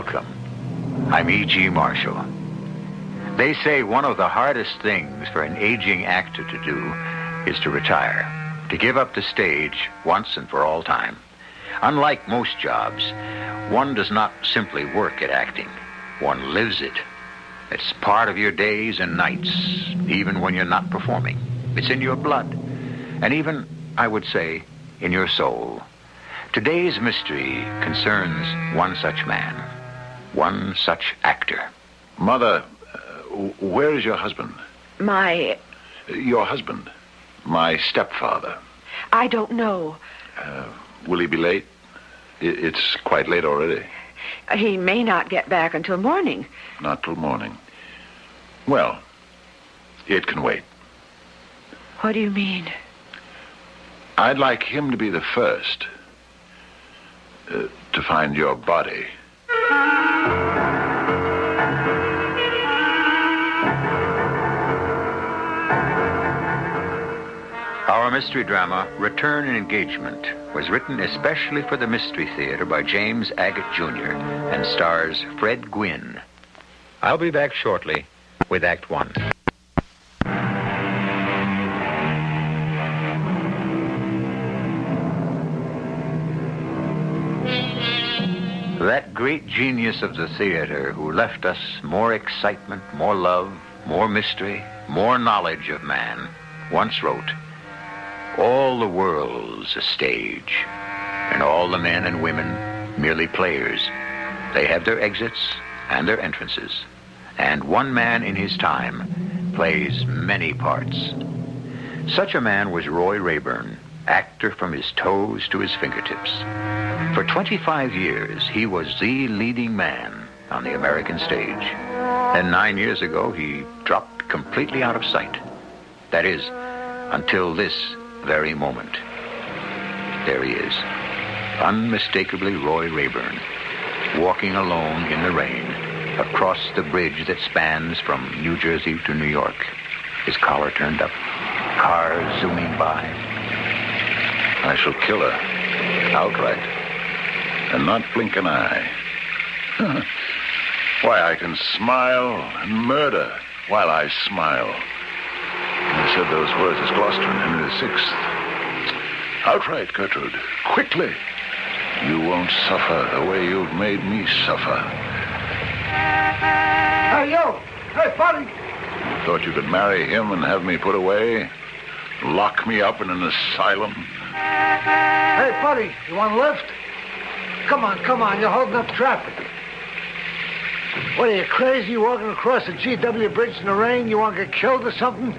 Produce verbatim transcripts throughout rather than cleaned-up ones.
welcome. I'm E G. Marshall. They say one of the hardest things for an aging actor to do is to retire, to give up the stage once and for all time. Unlike most jobs, one does not simply work at acting. One lives it. It's part of your days and nights, even when you're not performing. It's in your blood, and even, I would say, in your soul. Today's mystery concerns one such man, one such actor. Mother, uh, where is your husband? My... Your husband. My stepfather. I don't know. Uh, will he be late? It's quite late already. He may not get back until morning. Not till morning. Well, it can wait. What do you mean? I'd like him to be the first uh, to find your body. Our mystery drama, Return and Engagement, was written especially for the Mystery Theater by James Agate Junior and stars Fred Gwynne. I'll be back shortly with Act One. That great genius of the theater who left us more excitement, more love, more mystery, more knowledge of man, once wrote, "All the world's a stage, and all the men and women merely players. They have their exits and their entrances, and one man in his time plays many parts." Such a man was Roy Rayburn, actor from his toes to his fingertips. For twenty-five years, he was the leading man on the American stage. And nine years ago, he dropped completely out of sight. That is, until this very moment. There he is, unmistakably Roy Rayburn, walking alone in the rain across the bridge that spans from New Jersey to New York. His collar turned up, cars zooming by. I shall kill her outright and not blink an eye. Why, I can smile and murder while I smile. I said those words as Gloucester and Henry the Sixth. Outright, Gertrude. Quickly. You won't suffer the way you've made me suffer. Hey, you! Hey, buddy! You thought you could marry him and have me put away? Lock me up in an asylum? Hey, buddy, you want a lift? Come on, come on, you're holding up traffic. What, are you crazy? You walking across the G W Bridge in the rain? You want to get killed or something?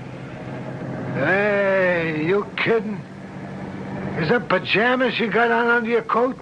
Hey, you kidding? Is that pajamas you got on under your coat?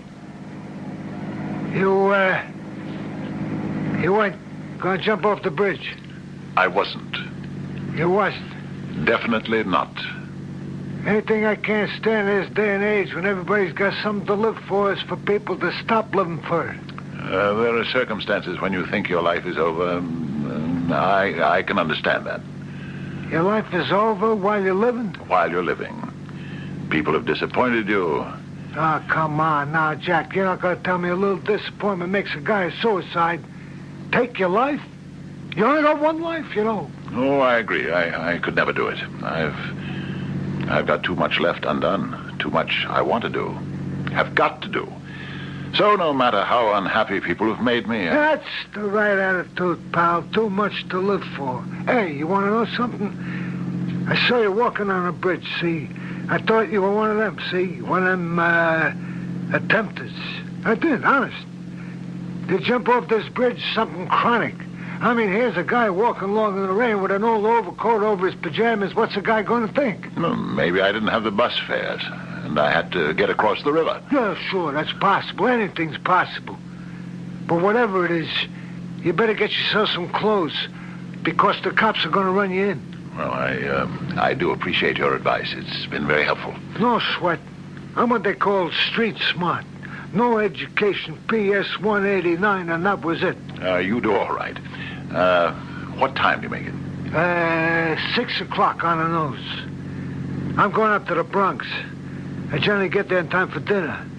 You, uh... You weren't gonna jump off the bridge? I wasn't. You wasn't? Definitely not. Anything I can't stand in this day and age when everybody's got something to live for is for people to stop living for it. Uh, there are circumstances when you think your life is over. Um, I, I can understand that. Your life is over while you're living? While you're living. People have disappointed you. Oh, come on now, Jack. You're not going to tell me a little disappointment makes a guy a suicide. Take your life? You only got one life, you know. Oh, I agree. I, I could never do it. I've... I've got too much left undone. Too much I want to do. Have got to do. So no matter how unhappy people have made me... I... That's the right attitude, pal. Too much to live for. Hey, you want to know something? I saw you walking on a bridge, see? I thought you were one of them, see? One of them, uh, attempters. I did, honest. They jump off this bridge, something chronic. I mean, here's a guy walking along in the rain with an old overcoat over his pajamas. What's the guy going to think? Well, maybe I didn't have the bus fares, and I had to get across the river. Yeah, sure, that's possible. Anything's possible. But whatever it is, you better get yourself some clothes, because the cops are going to run you in. Well, I, um, I do appreciate your advice. It's been very helpful. No sweat. I'm what they call street smart. No education, P S one eighty-nine, and that was it. Uh, you do all right. Uh, what time do you make it? Uh, six o'clock on the nose. I'm going up to the Bronx. I generally get there in time for dinner.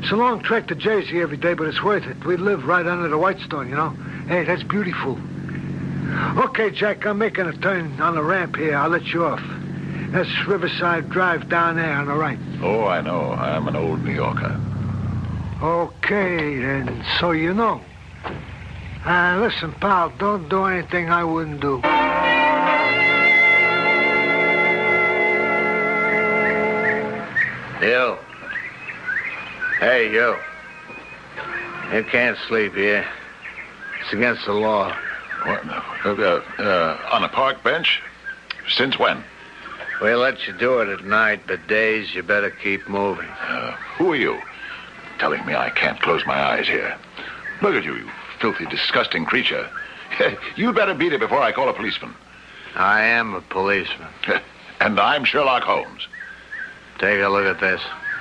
It's a long trek to Jersey every day, but it's worth it. We live right under the Whitestone, you know. Hey, that's beautiful. Okay, Jack, I'm making a turn on the ramp here. I'll let you off. That's Riverside Drive down there on the right. Oh, I know. I'm an old New Yorker. Okay, then, so you know. Uh, listen, pal, don't do anything I wouldn't do. You. Hey, you. You can't sleep here. It's against the law. What? Uh, uh, on a park bench? Since when? We let you do it at night, but days you better keep moving. Uh, who are you? Telling me I can't close my eyes here. Look at you, you filthy, disgusting creature. You'd better beat it before I call a policeman. I am a policeman. And I'm Sherlock Holmes. Take a look at this.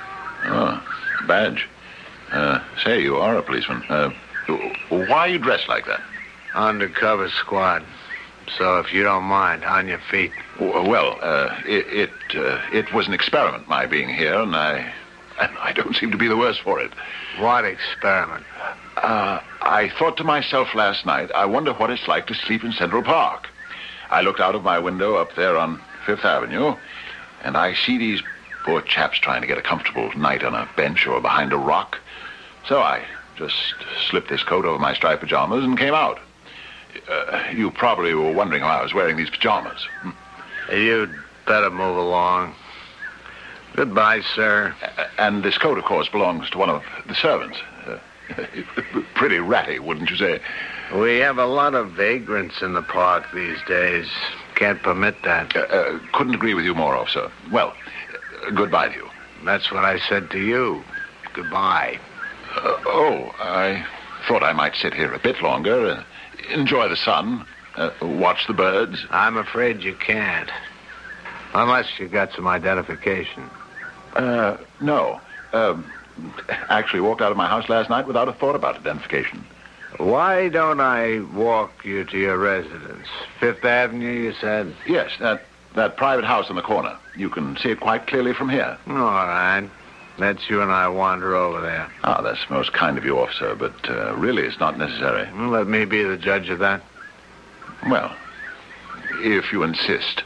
Oh, a badge. Uh, say, you are a policeman. Uh, why are you dressed like that? Undercover squad. So if you don't mind, on your feet. Well, uh, it it, uh, it was an experiment, my being here, and I and I don't seem to be the worse for it. What experiment? Uh, I thought to myself last night, I wonder what it's like to sleep in Central Park. I looked out of my window up there on Fifth Avenue, and I see these poor chaps trying to get a comfortable night on a bench or behind a rock. So I just slipped this coat over my striped pajamas and came out. Uh, you probably were wondering why I was wearing these pajamas. Hmm. You'd better move along. Goodbye, sir. Uh, and this coat, of course, belongs to one of the servants. Uh, pretty ratty, wouldn't you say? We have a lot of vagrants in the park these days. Can't permit that. Uh, uh, couldn't agree with you more, officer. Well, uh, goodbye to you. That's what I said to you. Goodbye. Uh, oh, I thought I might sit here a bit longer, uh, enjoy the sun, uh, watch the birds. I'm afraid you can't. Unless you got some identification. Uh, no. Um, actually walked out of my house last night without a thought about identification. Why don't I walk you to your residence? Fifth Avenue, you said? Yes, that, that private house on the corner. You can see it quite clearly from here. All right. Let's you and I wander over there. Ah, that's most kind of you, officer, but uh, really it's not necessary. Well, let me be the judge of that. Well, if you insist.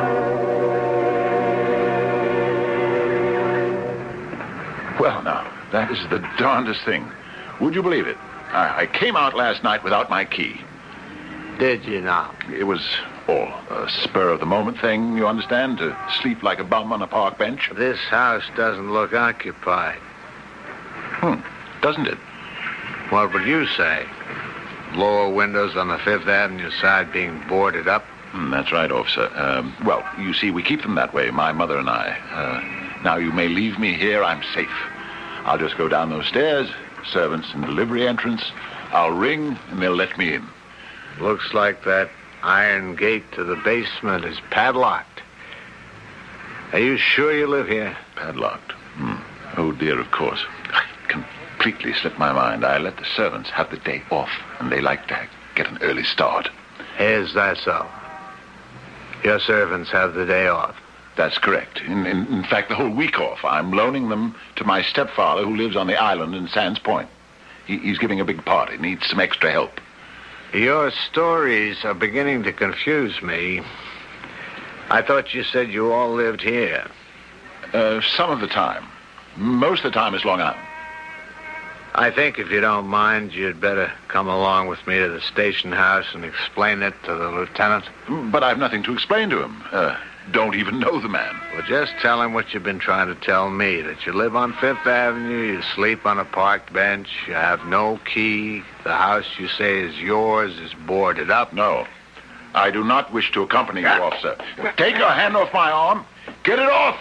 Well, now, that is the darndest thing. Would you believe it? I, I came out last night without my key. Did you now? It was all a spur-of-the-moment thing, you understand, to sleep like a bum on a park bench. This house doesn't look occupied. Hmm, doesn't it? What would you say? Lower windows on the Fifth Avenue side being boarded up? Mm, that's right, officer. Um, well, you see, we keep them that way, my mother and I. Uh, now, you may leave me here. I'm safe. I'll just go down those stairs, servants and delivery entrance. I'll ring, and they'll let me in. Looks like that iron gate to the basement is padlocked. Are you sure you live here? Padlocked? Hmm. Oh, dear, of course. I completely slipped my mind. I let the servants have the day off, and they like to get an early start. Is that so? Your servants have the day off? That's correct. In, in, in fact, the whole week off. I'm loaning them to my stepfather who lives on the island in Sands Point. He, he's giving a big party, needs some extra help. Your stories are beginning to confuse me. I thought you said you all lived here. Uh, some of the time. Most of the time is Long Island. I think if you don't mind, you'd better come along with me to the station house and explain it to the lieutenant. But I've nothing to explain to him. Uh, don't even know the man. Well, just tell him what you've been trying to tell me, that you live on Fifth Avenue, you sleep on a parked bench, you have no key, the house you say is yours is boarded up. No, I do not wish to accompany you, officer. Take your hand off my arm. Get it off.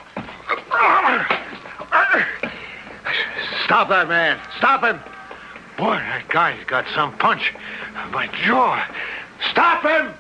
Stop that man. Stop him. Boy, that guy's got some punch. My jaw. Stop him!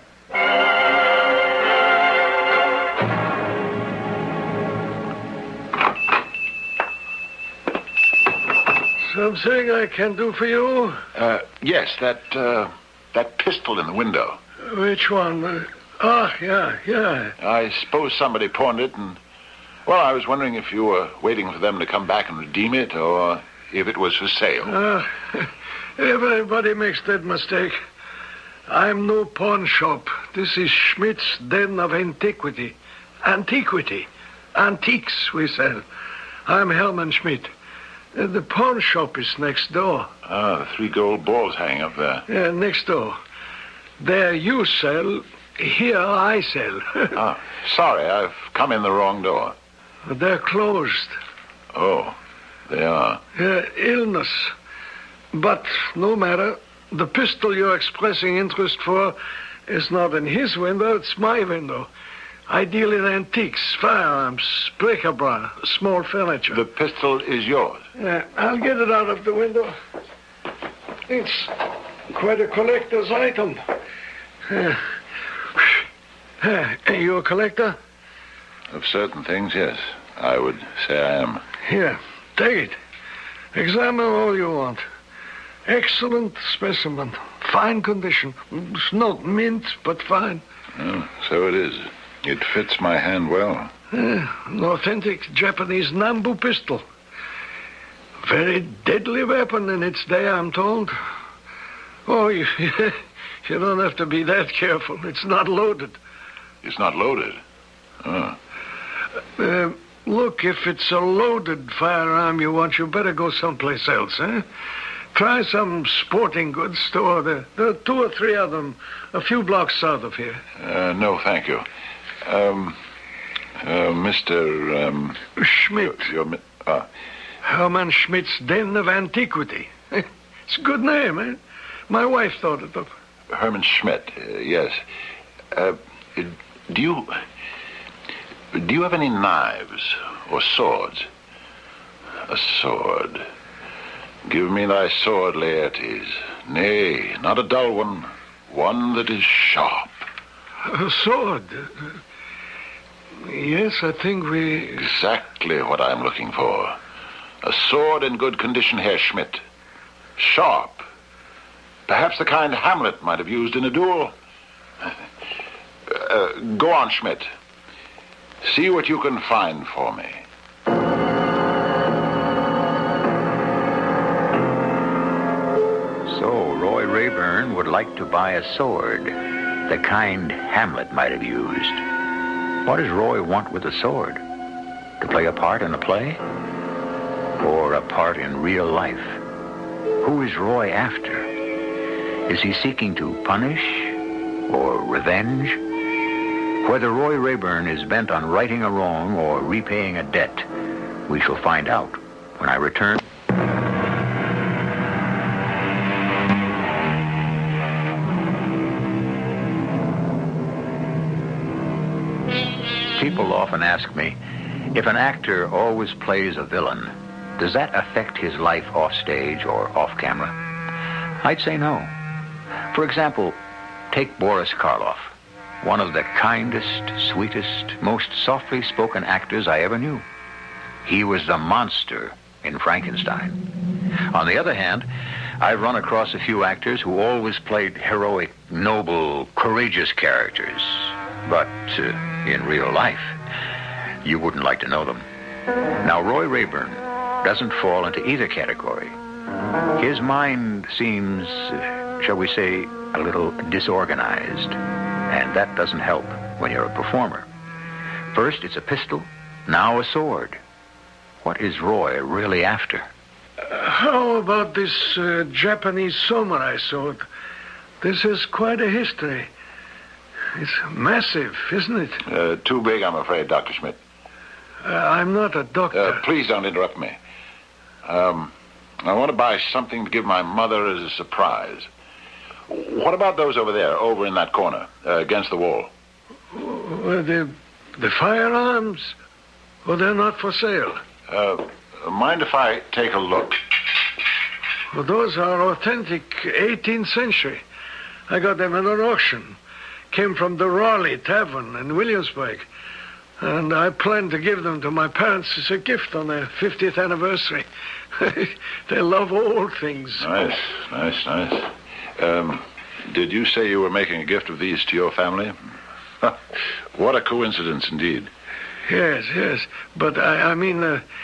Something I can do for you? Uh, yes, that, uh, that pistol in the window. Which one? Uh, oh, yeah, yeah. I suppose somebody pawned it, and, well, I was wondering if you were waiting for them to come back and redeem it, or if it was for sale. Uh, everybody makes that mistake. I'm no pawn shop. This is Schmidt's Den of Antiquity. Antiquity. Antiques, we sell. I'm Herman Schmidt. Uh, the pawn shop is next door. Ah, the three gold balls hanging up there. Yeah, next door. There you sell, here I sell. Ah, sorry, I've come in the wrong door. They're closed. Oh, they are. Uh, illness. But no matter. The pistol you're expressing interest for is not in his window, it's my window. I deal in antiques, firearms, bric-a-brac, small furniture. The pistol is yours. Yeah, I'll get it out of the window. It's quite a collector's item. Uh, uh, you a collector? Of certain things, yes. I would say I am. Here, take it. Examine all you want. Excellent specimen. Fine condition. It's not mint, but fine. Oh, so it is. It fits my hand well. Uh, an authentic Japanese Nambu pistol. Very deadly weapon in its day, I'm told. Oh, you, you don't have to be that careful. It's not loaded. It's not loaded? Oh. Uh, look, if it's a loaded firearm you want, you better go someplace else, eh? Try some sporting goods store. There, there are two or three of them a few blocks south of here. Uh, no, thank you. Um, uh, Mister Um, Schmidt. You're, you're, ah. Hermann Schmidt's Den of Antiquity. It's a good name, eh? My wife thought it up. Herman Schmidt, uh, yes. Uh, do you... Do you have any knives or swords? A sword. Give me thy sword, Laertes. Nay, not a dull one. One that is sharp. A sword? Yes, I think we... Exactly what I'm looking for. A sword in good condition, Herr Schmidt. Sharp. Perhaps the kind Hamlet might have used in a duel. Uh, go on, Schmidt. See what you can find for me. So, Roy Rayburn would like to buy a sword, the kind Hamlet might have used. What does Roy want with a sword? To play a part in a play? Or a part in real life? Who is Roy after? Is he seeking to punish or revenge? Whether Roy Rayburn is bent on righting a wrong or repaying a debt, we shall find out when I return. People often ask me, if an actor always plays a villain, does that affect his life off stage or off camera? I'd say no. For example, take Boris Karloff, one of the kindest, sweetest, most softly spoken actors I ever knew. He was the monster in Frankenstein. On the other hand, I've run across a few actors who always played heroic, noble, courageous characters. But uh, in real life, you wouldn't like to know them. Now, Roy Rayburn doesn't fall into either category. His mind seems, uh, shall we say, a little disorganized. And that doesn't help when you're a performer. First, it's a pistol, now a sword. What is Roy really after? Uh, how about this uh, Japanese samurai sword? This is quite a history. It's massive, isn't it? Uh, too big, I'm afraid, Doctor Schmidt. Uh, I'm not a doctor. Uh, please don't interrupt me. Um, I want to buy something to give my mother as a surprise. What about those over there, over in that corner, uh, against the wall? Well, the, the firearms? Well, they're not for sale. Uh, mind if I take a look? Well, those are authentic eighteenth century. I got them at an auction. Came from the Raleigh Tavern in Williamsburg. And I plan to give them to my parents as a gift on their fiftieth anniversary. They love old things. Nice, nice, nice. Um, did you say you were making a gift of these to your family? What a coincidence, indeed. Yes, yes. But, I, I mean, uh,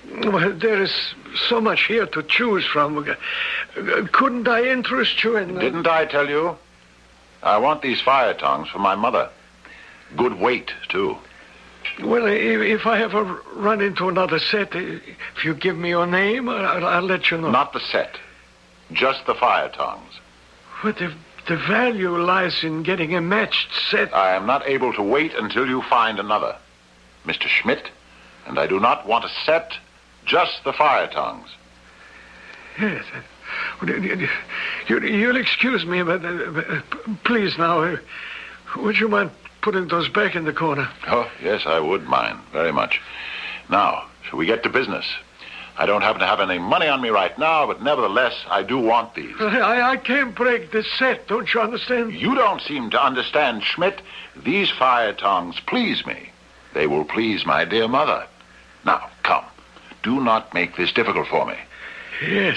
Well, there is so much here to choose from. Uh, Couldn't I interest you in... Uh, Didn't I tell you? I want these fire tongs for my mother. Good weight, too. Well, if, if I ever run into another set, uh, if you give me your name, I'll, I'll let you know. Not the set. Just the fire tongs. But the, the value lies in getting a matched set. I am not able to wait until you find another. Mister Schmidt, and I do not want a set, just the fire tongs. Yes. uh, you- you- You'll excuse me, but uh, uh, please now, uh, would you mind putting those back in the corner? Oh, yes, I would mind, very much. Now, shall we get to business? I don't happen to have any money on me right now, but nevertheless, I do want these. I, I can't break this set, don't you understand? You don't seem to understand, Schmidt. These fire tongs please me. They will please my dear mother. Now, come. Do not make this difficult for me. Yes.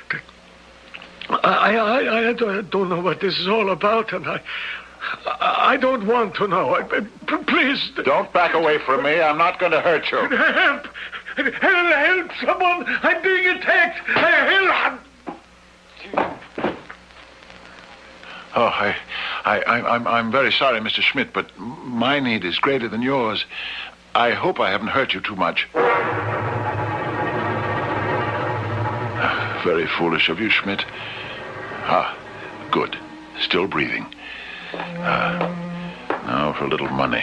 I, I, I don't, don't know what this is all about, and I, I, I don't want to know. I, p- please. Don't back away from me. I'm not going to hurt you. Help! Help! Help! Someone! I'm being attacked! Help! Oh, I, I, I, I'm, I'm very sorry, Mister Schmidt, but my need is greater than yours. I hope I haven't hurt you too much. Very foolish of you, Schmidt. Ah, good. Still breathing. Ah, now for a little money.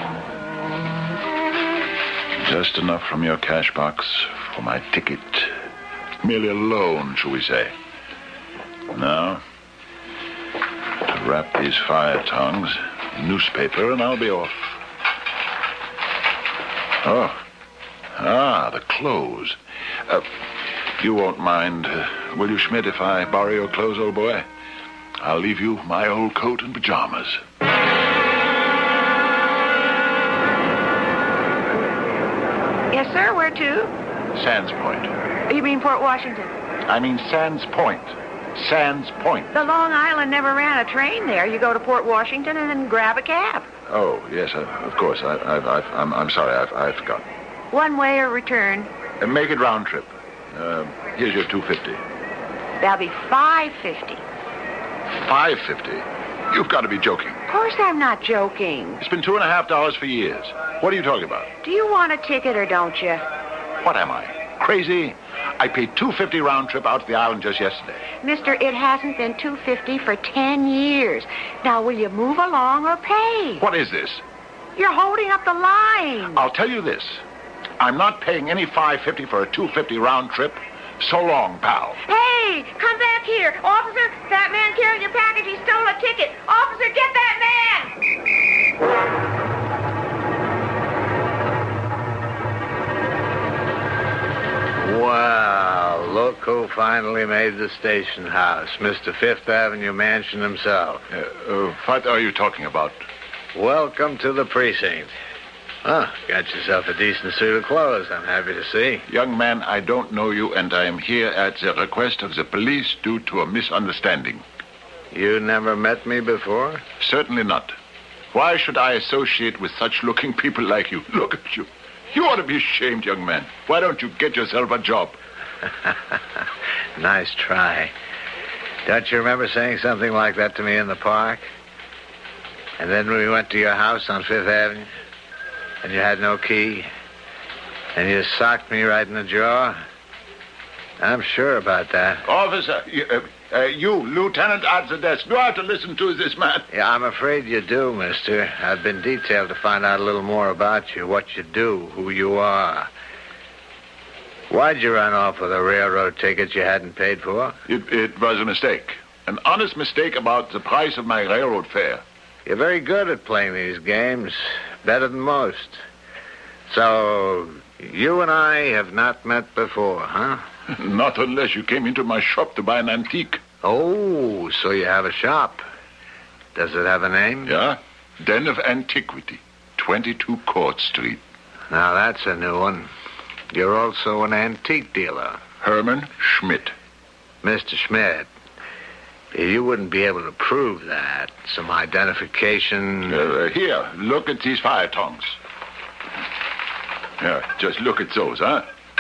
Just enough from your cash box for my ticket. Merely a loan, shall we say. Now, to wrap these fire tongs in newspaper, and I'll be off. Oh. Ah, the clothes. Uh, you won't mind, uh, will you, Schmidt, if I borrow your clothes, old boy? I'll leave you my old coat and pajamas. Yes, sir. Where to? Sands Point. You mean Port Washington? I mean Sands Point. Sands Point. The Long Island never ran a train there. You go to Port Washington and then grab a cab. Oh, yes, uh, of course. I, I've, I've, I'm, I'm sorry, I've, I've forgotten. One way or return. Uh, make it round trip. Uh, here's your two fifty. That'll be five fifty. Five fifty. You've got to be joking. Of course I'm not joking. It's been two and a half dollars for years. What are you talking about? Do you want a ticket or don't you? What am I? Crazy? I paid two fifty round trip out to the island just yesterday. Mister, it hasn't been two fifty for ten years. Now, will you move along or pay? What is this? You're holding up the line. I'll tell you this. I'm not paying any five fifty for a two fifty round trip. So long, pal. Hey, come back here. Officer, that man carrying your package, he stole a ticket. Officer, get that man! Well, look who finally made the station house. Mister Fifth Avenue Mansion himself. Uh, uh, what are you talking about? Welcome to the precinct. Oh, got yourself a decent suit of clothes, I'm happy to see. Young man, I don't know you, and I am here at the request of the police due to a misunderstanding. You never met me before? Certainly not. Why should I associate with such looking people like you? Look at you. You ought to be ashamed, young man. Why don't you get yourself a job? Nice try. Don't you remember saying something like that to me in the park? And then we went to your house on Fifth Avenue, and you had no key, and you socked me right in the jaw? I'm sure about that. Officer, you, uh, uh, you, lieutenant at the desk, do I have to listen to this man? Yeah, I'm afraid you do, mister. I've been detailed to find out a little more about you, what you do, who you are. Why'd you run off with a railroad ticket you hadn't paid for? It, it was a mistake. An honest mistake about the price of my railroad fare. You're very good at playing these games, better than most. So, you and I have not met before, huh? Not unless you came into my shop to buy an antique. Oh, so you have a shop. Does it have a name? Yeah? Den of Antiquity, twenty-two Court Street. Now, that's a new one. You're also an antique dealer. Herman Schmidt. Mister Schmidt, you wouldn't be able to prove that. Some identification. Uh, here, look at these fire tongs. Yeah, just look at those, huh?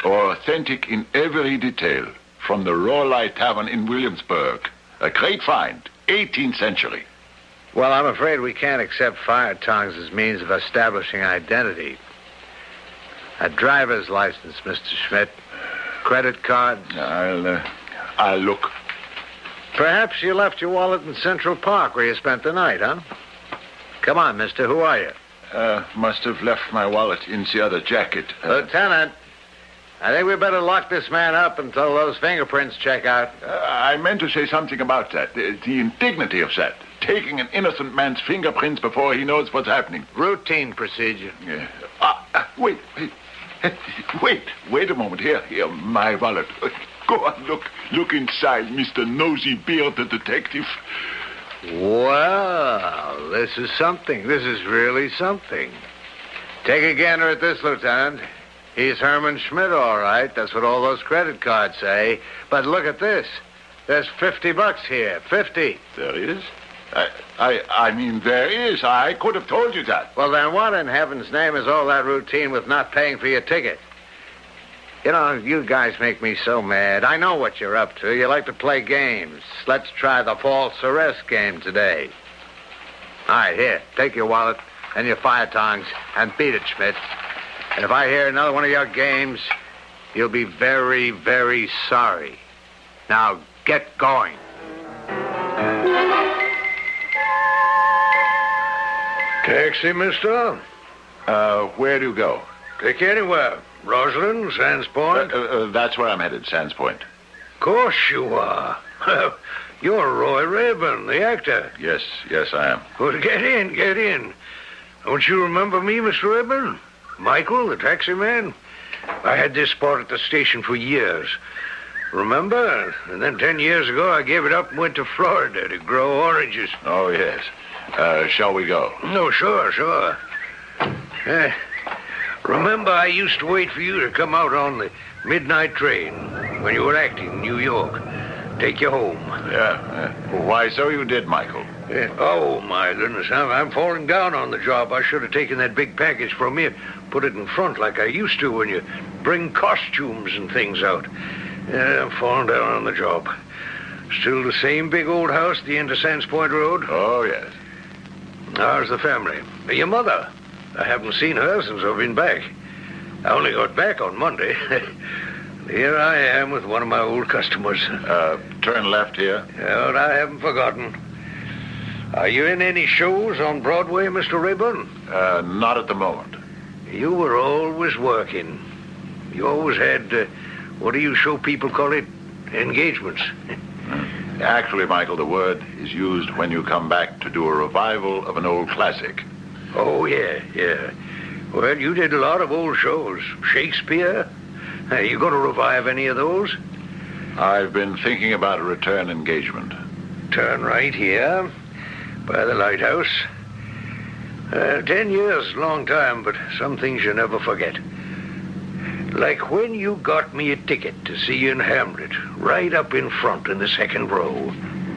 Authentic in every detail. From the Rawleye Tavern in Williamsburg. A great find. eighteenth century. Well, I'm afraid we can't accept fire tongs as means of establishing identity. A driver's license, Mister Schmidt. Credit cards. I'll, uh, I'll look. Perhaps you left your wallet in Central Park where you spent the night, huh? Come on, mister. Who are you? Uh, must have left my wallet in the other jacket. Uh, Lieutenant, I think we better lock this man up until those fingerprints check out. uh, I meant to say something about that. The, the indignity of that. Taking an innocent man's fingerprints before he knows what's happening. Routine procedure. Yeah. Ah, uh, wait, wait. Wait, wait a moment. Here, here, my wallet. Go on, look. Look inside, Mister Nosy Bearded Detective. Well, this is something. This is really something. Take a gander at this, Lieutenant. He's Herman Schmidt, all right. That's what all those credit cards say. But look at this. There's fifty bucks here. Fifty. There is? I, I, I mean, there is. I could have told you that. Well, then what in heaven's name is all that routine with not paying for your ticket? You know, you guys make me so mad. I know what you're up to. You like to play games. Let's try the false arrest game today. All right, here. Take your wallet and your fire tongs and beat it, Schmidt. And if I hear another one of your games, you'll be very, very sorry. Now, get going. Taxi, mister? Uh, where do you go? Take anywhere. Roslyn, Sands Point? Uh, uh, that's where I'm headed, Sands Point. Of course you are. You're Roy Rayburn, the actor. Yes, yes, I am. Well, get in, get in. Don't you remember me, Mister Rayburn? Michael, the taxi man? I had this spot at the station for years. Remember? And then ten years ago, I gave it up and went to Florida to grow oranges. Oh, yes. Uh, shall we go? No, sure, sure. Uh, remember, I used to wait for you to come out on the midnight train when you were acting in New York. Take you home. Yeah. Uh, why, so you did, Michael. Yeah. Oh, my goodness. I'm, I'm falling down on the job. I should have taken that big package from you, put it in front like I used to when you bring costumes and things out. Yeah, I'm falling down on the job. Still the same big old house at the end of Sands Point Road? Oh, yes. How's the family? Your mother? I haven't seen her since I've been back. I only got back on Monday. Here I am with one of my old customers. Uh, turn left here. Yeah, but I haven't forgotten. Are you in any shows on Broadway, Mister Rayburn? Uh, not at the moment. You were always working. You always had, uh, what do you show people call it? Engagements. Actually, Michael, the word is used when you come back to do a revival of an old classic. Oh, yeah, yeah. Well, you did a lot of old shows. Shakespeare? Are you going to revive any of those? I've been thinking about a return engagement. Turn right here, by the lighthouse. Uh, ten years, long time, but some things you never forget. Like when you got me a ticket to see you in Hamlet, right up in front in the second row.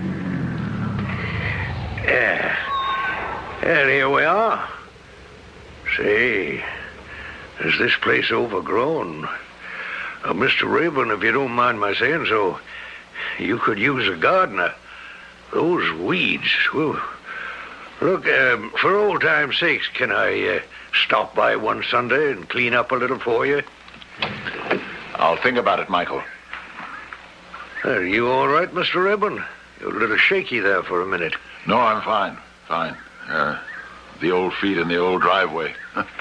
Yeah. And here we are. Say, is this place overgrown? Uh, Mister Rayburn, if you don't mind my saying so, you could use a gardener. Those weeds, whew. Look, um, for old time's sakes, can I uh, stop by one Sunday and clean up a little for you? I'll think about it, Michael. Are you all right, Mister Rayburn? You're a little shaky there for a minute. No, I'm fine. Fine. Uh, the old feet in the old driveway.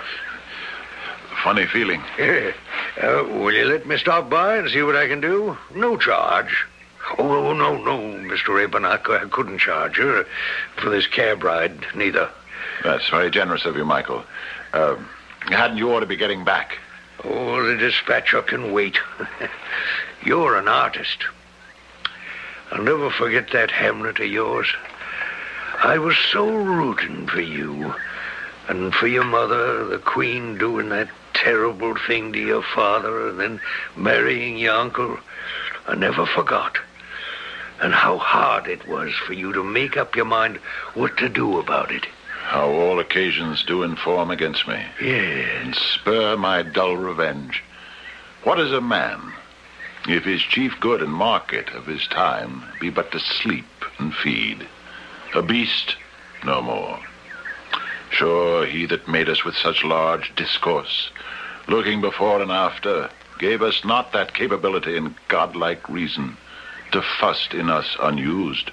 Funny feeling. Yeah. Uh, will you let me stop by and see what I can do? No charge. Oh, no, no, Mister Rayburn, I, c- I couldn't charge you for this cab ride, neither. That's very generous of you, Michael. Uh, hadn't you ought to be getting back? Oh, the dispatcher can wait. You're an artist. I'll never forget that Hamlet of yours. I was so rooting for you. And for your mother, the Queen, doing that terrible thing to your father and then marrying your uncle. I never forgot. And how hard it was for you to make up your mind what to do about it. How all occasions do inform against me. Yes. And spur my dull revenge. What is a man, if his chief good and market of his time be but to sleep and feed? A beast, no more. Sure, he that made us with such large discourse, looking before and after, gave us not that capability and godlike reason to fust in us unused.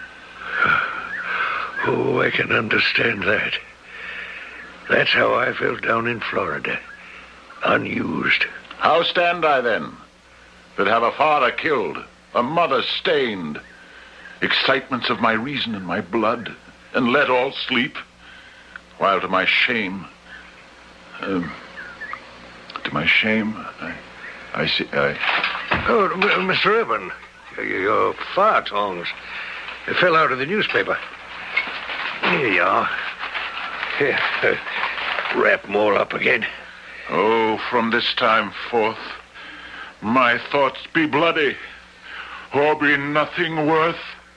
Oh, I can understand that. That's how I felt down in Florida. Unused. How stand I then, that have a father killed, a mother stained, excitements of my reason and my blood, and let all sleep, while to my shame, um, to my shame, I, I see, I... Oh, M- Mister Evan, your, your fire tongs. They fell out of the newspaper. Here you are. Here, uh, wrap them all up again. Oh, from this time forth, my thoughts be bloody, or be nothing worth.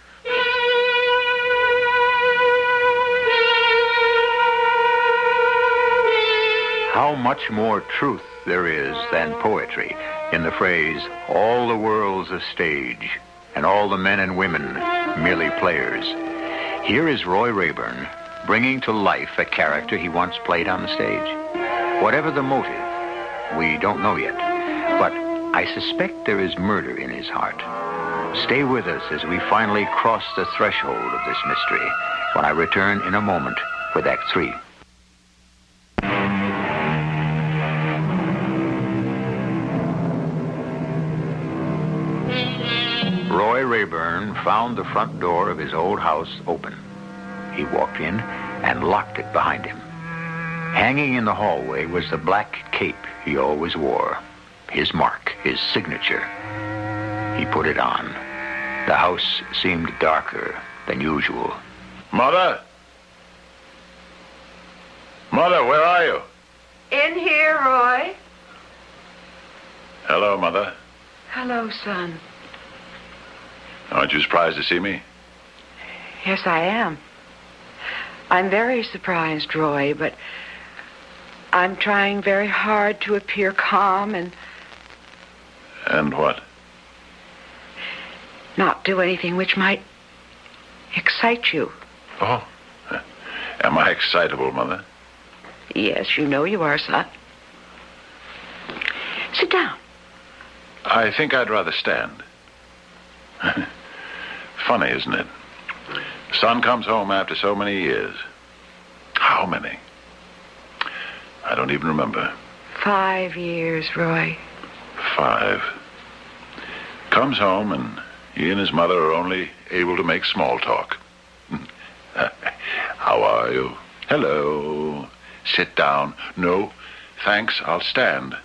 How much more truth there is than poetry in the phrase, all the world's a stage, and all the men and women merely players. Here is Roy Rayburn bringing to life a character he once played on the stage. Whatever the motive, we don't know yet, but I suspect there is murder in his heart. Stay with us as we finally cross the threshold of this mystery when I return in a moment with Act Three. Roy Rayburn found the front door of his old house open. He walked in and locked it behind him. Hanging in the hallway was the black cape he always wore, his mark, his signature. He put it on. The house seemed darker than usual. Mother? Mother, where are you? In here, Roy. Hello, Mother. Hello, son. Aren't you surprised to see me? Yes, I am. I'm very surprised, Roy, but I'm trying very hard to appear calm and And what? not do anything which might excite you. Oh, am I excitable, Mother? Yes, you know you are, son. Sit down. I think I'd rather stand. Funny, isn't it? Son comes home after so many years. How many? I don't even remember. Five years, Roy. Five. Comes home and he and his mother are only able to make small talk. How are you? Hello. Sit down. No, thanks, I'll stand.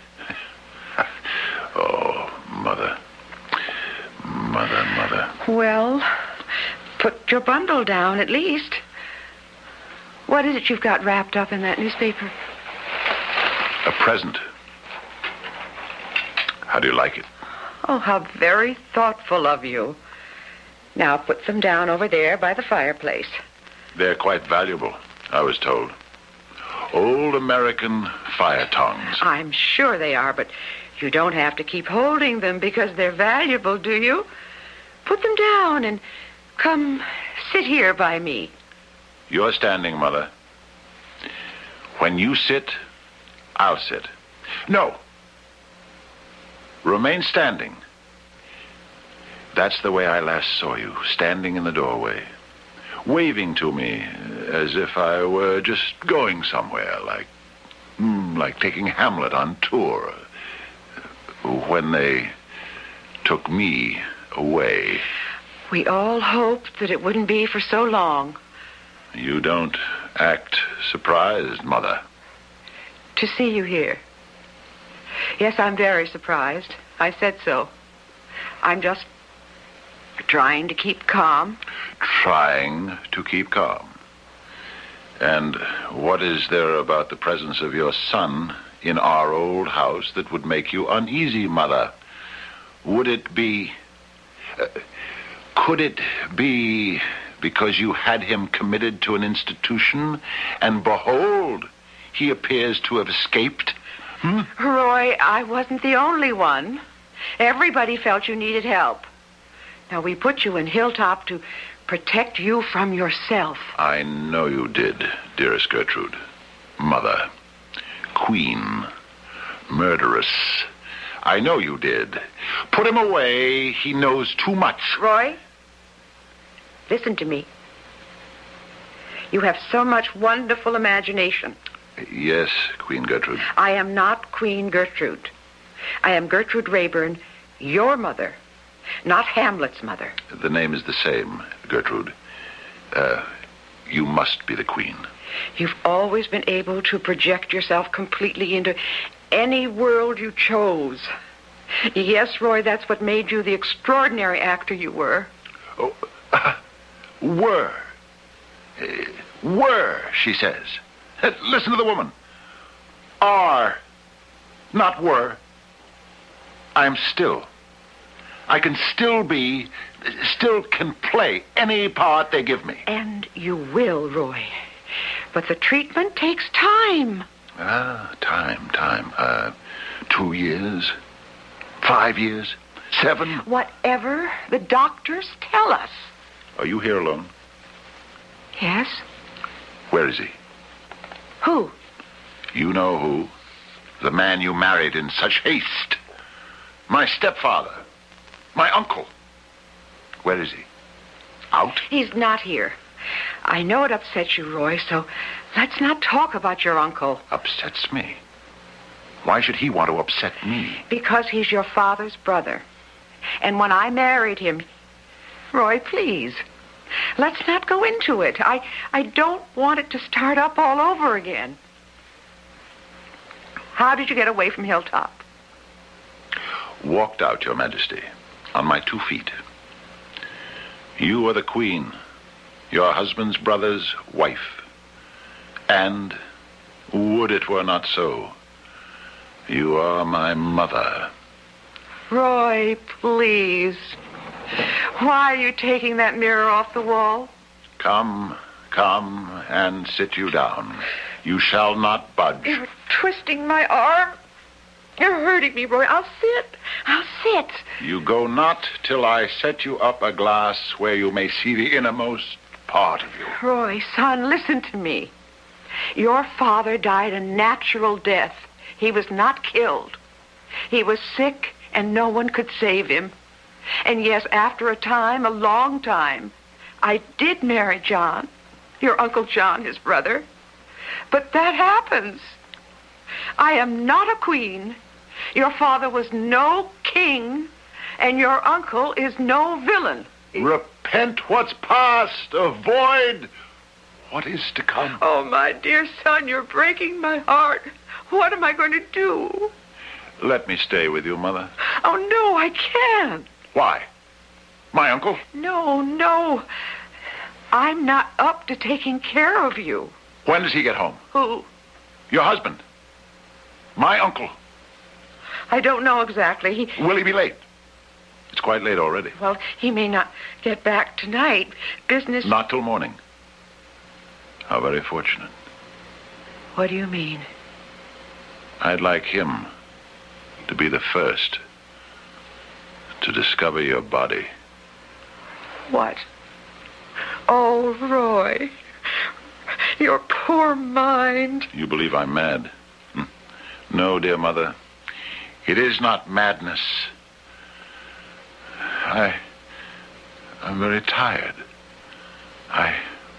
Oh, Mother. Mother, Mother. Well, put your bundle down at least. What is it you've got wrapped up in that newspaper? A present. How do you like it? Oh, how very thoughtful of you. Now put them down over there by the fireplace. They're quite valuable, I was told. Old American fire tongs. I'm sure they are, but you don't have to keep holding them because they're valuable, do you? Put them down and come sit here by me. You're standing, Mother. When you sit, I'll sit. No. Remain standing. That's the way I last saw you, standing in the doorway, waving to me as if I were just going somewhere, like, mm, like taking Hamlet on tour, when they took me away. We all hoped that it wouldn't be for so long. You don't act surprised, Mother. To see you here. Yes, I'm very surprised. I said so. I'm just trying to keep calm. Trying to keep calm. And what is there about the presence of your son in our old house that would make you uneasy, Mother? Would it be... Uh, could it be because you had him committed to an institution, and behold, he appears to have escaped Hmm? Roy, I wasn't the only one. Everybody felt you needed help. Now, we put you in Hilltop to protect you from yourself. I know you did, dearest Gertrude. Mother. Queen. Murderess. I know you did. Put him away. He knows too much. Roy, listen to me. You have so much wonderful imagination. Yes, Queen Gertrude. I am not Queen Gertrude. I am Gertrude Rayburn, your mother, not Hamlet's mother. The name is the same, Gertrude. Uh, you must be the queen. You've always been able to project yourself completely into any world you chose. Yes, Roy, that's what made you the extraordinary actor you were. Oh, uh, were. Uh, were, she says. Uh, listen to the woman. Are, not were. I am still. I can still be, still can play any part they give me. And you will, Roy. But the treatment takes time. Ah, time, time. Uh, two years, five years, seven. Whatever the doctors tell us. Are you here alone? Yes? Where is he? Who? You know who. The man you married in such haste. My stepfather. My uncle. Where is he? Out? He's not here. I know it upsets you, Roy, so let's not talk about your uncle. Upsets me? Why should he want to upset me? Because he's your father's brother. And when I married him... Roy, please, let's not go into it. I, I don't want it to start up all over again. How did you get away from Hilltop? Walked out, Your Majesty, on my two feet. You are the queen, your husband's brother's wife. And, would it were not so, you are my mother. Roy, please. Why are you taking that mirror off the wall? Come, come, and sit you down. You shall not budge. You're twisting my arm. You're hurting me, Roy. I'll sit. I'll sit. You go not till I set you up a glass where you may see the innermost part of you. Roy, son, listen to me. Your father died a natural death. He was not killed. He was sick, and no one could save him. And yes, after a time, a long time, I did marry John, your Uncle John, his brother. But that happens. I am not a queen. Your father was no king, and your uncle is no villain. Repent what's past, avoid what is to come. Oh, my dear son, you're breaking my heart. What am I going to do? Let me stay with you, Mother. Oh, no, I can't. Why? My uncle? No, no. I'm not up to taking care of you. When does he get home? Who? Your husband. My uncle. I don't know exactly. He... Will he be late? It's quite late already. Well, he may not get back tonight. Business... Not till morning. How very fortunate. What do you mean? I'd like him to be the first to discover your body. What? Oh, Roy. Your poor mind. You believe I'm mad? Hm. No, dear Mother. It is not madness. I... I'm very tired. I...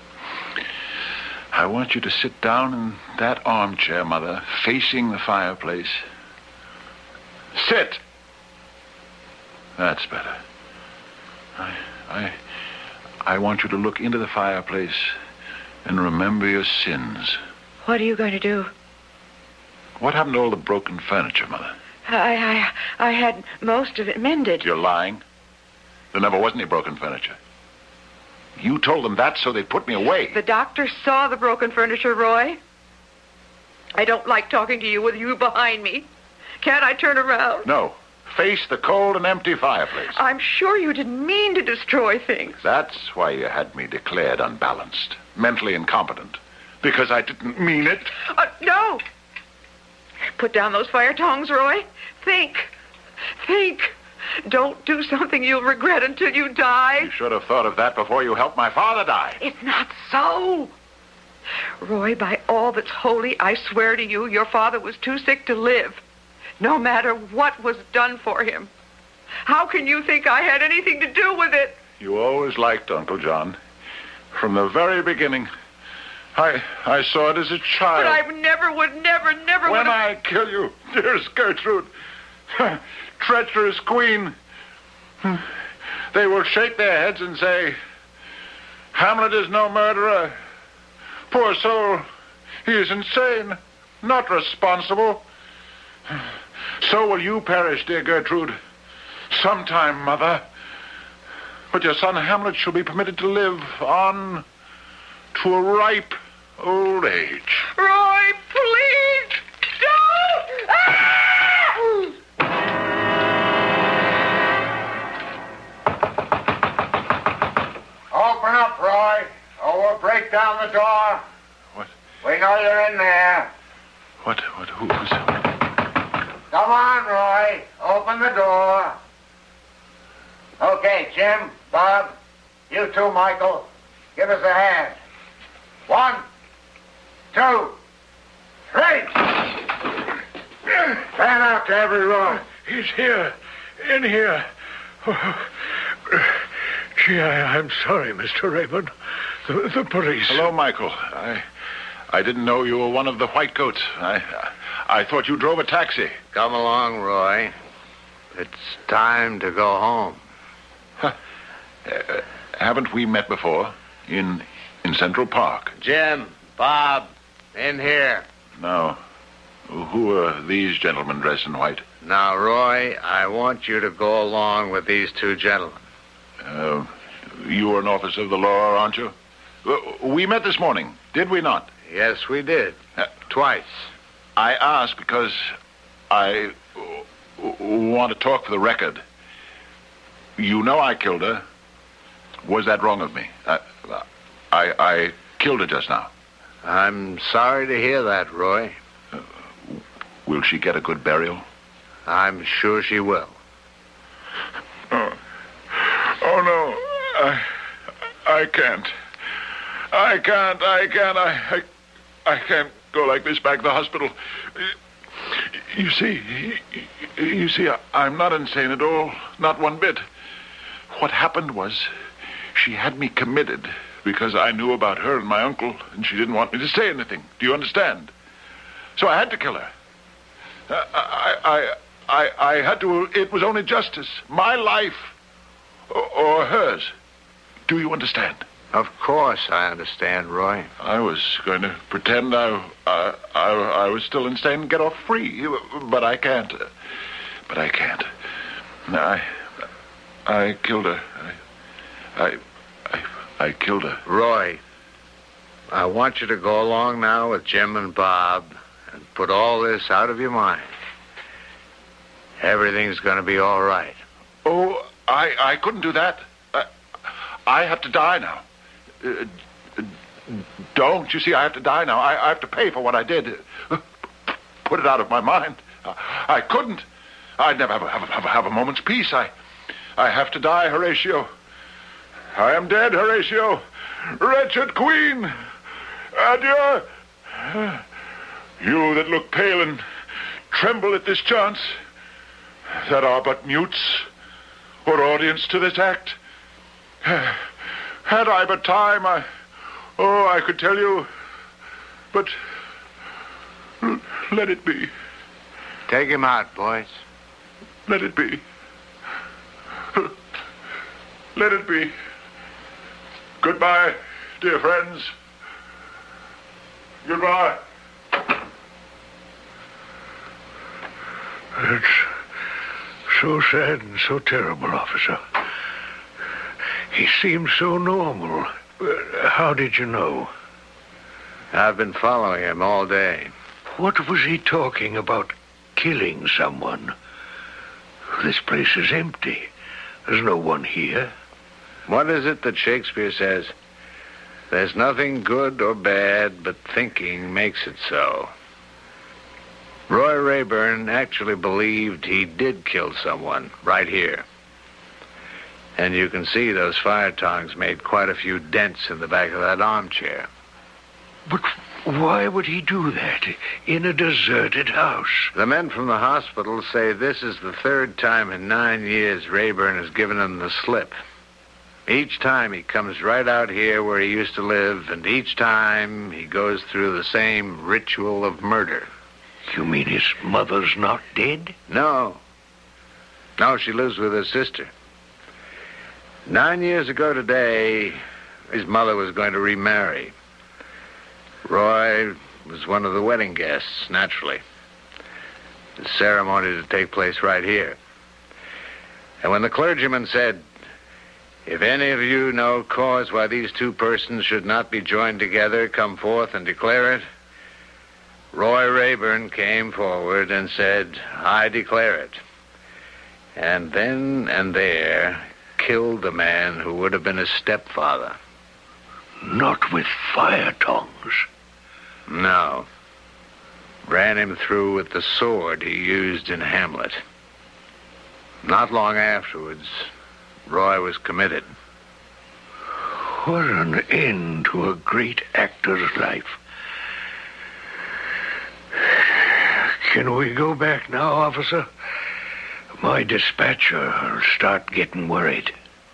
I want you to sit down in that armchair, Mother, facing the fireplace. Sit! That's better. I... I... I want you to look into the fireplace and remember your sins. What are you going to do? What happened to all the broken furniture, Mother? I, I, I had most of it mended. You're lying. There never was any broken furniture. You told them that so they'd put me away. The doctor saw the broken furniture, Roy. I don't like talking to you with you behind me. Can't I turn around? No. Face the cold and empty fireplace. I'm sure you didn't mean to destroy things. That's why you had me declared unbalanced, mentally incompetent. Because I didn't mean it. Uh, no. Put down those fire tongs, Roy. Think. Think. Don't do something you'll regret until you die. You should have thought of that before you helped my father die. It's not so. Roy, by all that's holy, I swear to you, your father was too sick to live, no matter what was done for him. How can you think I had anything to do with it? You always liked Uncle John. From the very beginning. I I saw it as a child. But I never would, never, never When would. I kill you, dearest Gertrude, treacherous queen, they will shake their heads and say, Hamlet is no murderer. Poor soul, he is insane, not responsible. So will you perish, dear Gertrude. Sometime, mother. But your son Hamlet shall be permitted to live on to a ripe old age. Roy, please, don't! Ah! Open up, Roy, or we'll break down the door. What? We know you're in there. What? What? Who's? Come on, Roy. Open the door. Okay, Jim, Bob, you too, Michael. Give us a hand. One, two, three. Fan out to every room. He's here. In here. Oh, gee, I, I'm sorry, Mister Raymond. The, the police. Hello, Michael. I I didn't know you were one of the whitecoats. I I thought you drove a taxi. Come along, Roy. It's time to go home. Huh. Uh, haven't we met before? In in Central Park? Jim, Bob, in here. No. Who are these gentlemen dressed in white? Now, Roy, I want you to go along with these two gentlemen. Uh, you are an officer of the law, aren't you? Uh, we met this morning, did we not? Yes, we did. Uh, Twice. I ask because I uh, want to talk for the record. You know I killed her. Was that wrong of me? I, I, I killed her just now. I'm sorry to hear that, Roy. Uh, will she get a good burial? I'm sure she will. Oh, oh no. I, I can't. I can't. I can't. I, I, I can't go like this back to the hospital. You see, you see, I'm not insane at all. Not one bit. What happened was she had me committed because I knew about her and my uncle, and she didn't want me to say anything. Do you understand? So I had to kill her. I, I, I, I had to. It was only justice. My life or, or hers. Do you understand? Of course I understand, Roy. I was going to pretend I, I, I, I was still insane and get off free, but I can't. But I can't. I, I killed her. I, I, I, I killed her. Roy, I want you to go along now with Jim and Bob and put all this out of your mind. Everything's going to be all right. Oh, I, I couldn't do that. I, I have to die now. Uh, don't. You see, I have to die now. I, I have to pay for what I did. Put it out of my mind. I, I couldn't. I'd never have a, have, a, have a moment's peace. I, I have to die, Horatio. I am dead, Horatio. Wretched queen. Adieu. You that look pale and tremble at this chance, that are but mutes or audience to this act. Had I but time, I... Oh, I could tell you, but let it be. Take him out, boys. Let it be. Let it be. Goodbye, dear friends. Goodbye. It's so sad and so terrible, officer. He seemed so normal. Uh, how did you know? I've been following him all day. What was he talking about? Killing someone? This place is empty. There's no one here. What is it that Shakespeare says? There's nothing good or bad, but thinking makes it so. Roy Rayburn actually believed he did kill someone right here. And you can see those fire tongs made quite a few dents in the back of that armchair. But why would he do that in a deserted house? The men from the hospital say this is the third time in nine years Rayburn has given him the slip. Each time he comes right out here where he used to live, and each time he goes through the same ritual of murder. You mean his mother's not dead? No. No, she lives with her sister. Nine years ago today, his mother was going to remarry. Roy was one of the wedding guests, naturally. The ceremony to take place right here. And when the clergyman said, "If any of you know cause why these two persons should not be joined together, come forth and declare it," Roy Rayburn came forward and said, "I declare it." And then and there killed the man who would have been his stepfather. Not with fire tongs. No. Ran him through with the sword he used in Hamlet. Not long afterwards, Roy was committed. What an end to a great actor's life. Can we go back now, officer? My dispatcher will start getting worried.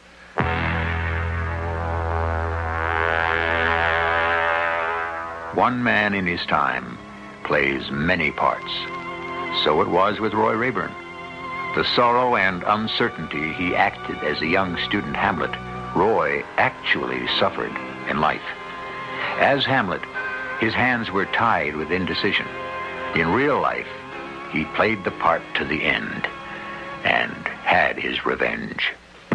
One man in his time plays many parts. So it was with Roy Rayburn. The sorrow and uncertainty he acted as a young student Hamlet, Roy actually suffered in life. As Hamlet, his hands were tied with indecision. In real life, he played the part to the end and had his revenge.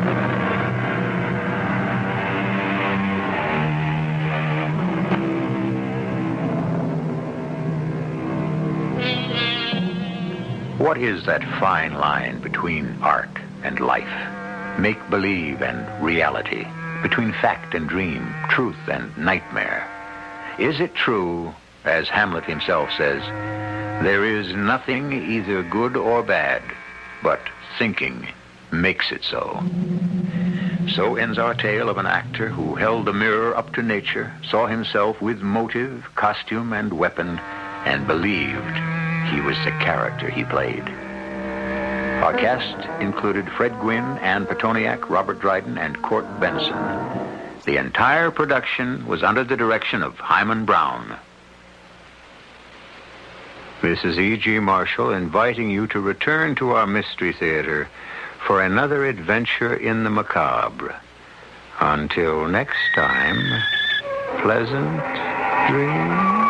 What is that fine line between art and life, make-believe and reality, between fact and dream, truth and nightmare? Is it true, as Hamlet himself says, there is nothing either good or bad, but thinking makes it so? So ends our tale of an actor who held the mirror up to nature, saw himself with motive, costume, and weapon, and believed he was the character he played. Our cast included Fred Gwynn, Ann Petoniak, Robert Dryden, and Court Benson. The entire production was under the direction of Hyman Brown. This is E G. Marshall inviting you to return to our Mystery Theater for another adventure in the macabre. Until next time, pleasant dreams.